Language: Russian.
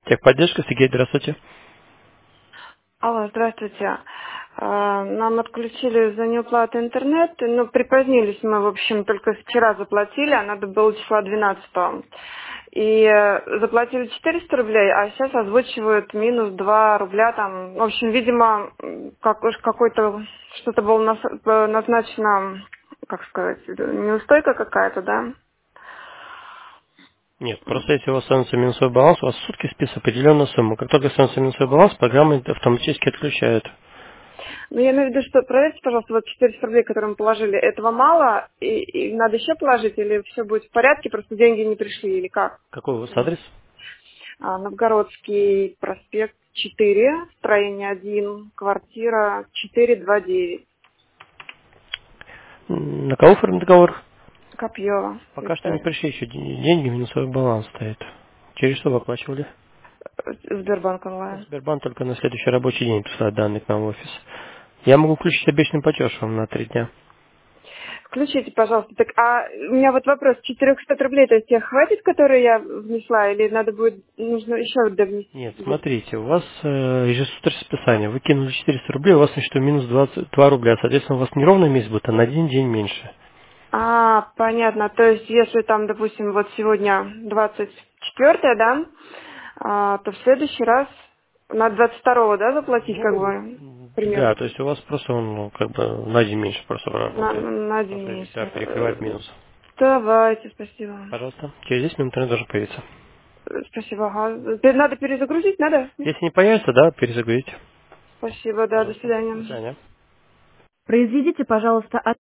Техподдержка, Сергей, здравствуйте. Алло, здравствуйте. Нам отключили за неуплату интернет, но припозднились мы, в общем, только вчера заплатили, а надо было числа 12. И заплатили 400 рублей, а сейчас озвучивают минус 2 рубля там. В общем, видимо, какой-то, что-то было назначено, как сказать, неустойка какая-то, да? Нет, просто если у вас становится минусовой баланс, у вас в сутки списывается определенная сумма. Как только становится минусовой баланс, программа автоматически отключает. Ну, я имею в виду, что проверьте, пожалуйста, вот 400 рублей, которые мы положили, этого мало, и надо еще положить, или все будет в порядке, просто деньги не пришли, или как? Какой у вас адрес? Новгородский проспект 4, строение 1, квартира 429, На кого оформлен договор? Копьева, Пока что не Виктория, пришли еще деньги, минусовой баланс стоит. Через что вы оплачивали? Сбербанк онлайн. Сбербанк только на следующий рабочий день присылает данные к нам в офис. Я могу включить обещанный платеж вам на 3 дня. Включите, пожалуйста. Так, а у меня вот вопрос, 400 рублей, то есть тех хватит, которые я внесла, или надо будет, нужно еще Нет, довнести? смотрите, у вас ежесуточное списание. Вы кинули 400 рублей, у вас на счету минус 22 рубля. Соответственно, у вас не ровно месяц будет, а на один день меньше. Понятно. То есть, если там, допустим, вот сегодня 24, да, то в следующий раз надо 22-го, да, заплатить, как бы, Да, примерно, то есть у вас просто он ну, как бы на день меньше просто работает. на день Последний, меньше. да, перекрывает минус. Давайте, спасибо. Пожалуйста. Через 10 минут интернет должен появиться. Спасибо, ага. Надо перезагрузить, надо? Если не появится, да, перезагрузите. Спасибо, да, до Пожалуйста. До свидания. свидания. Произведите, пожалуйста,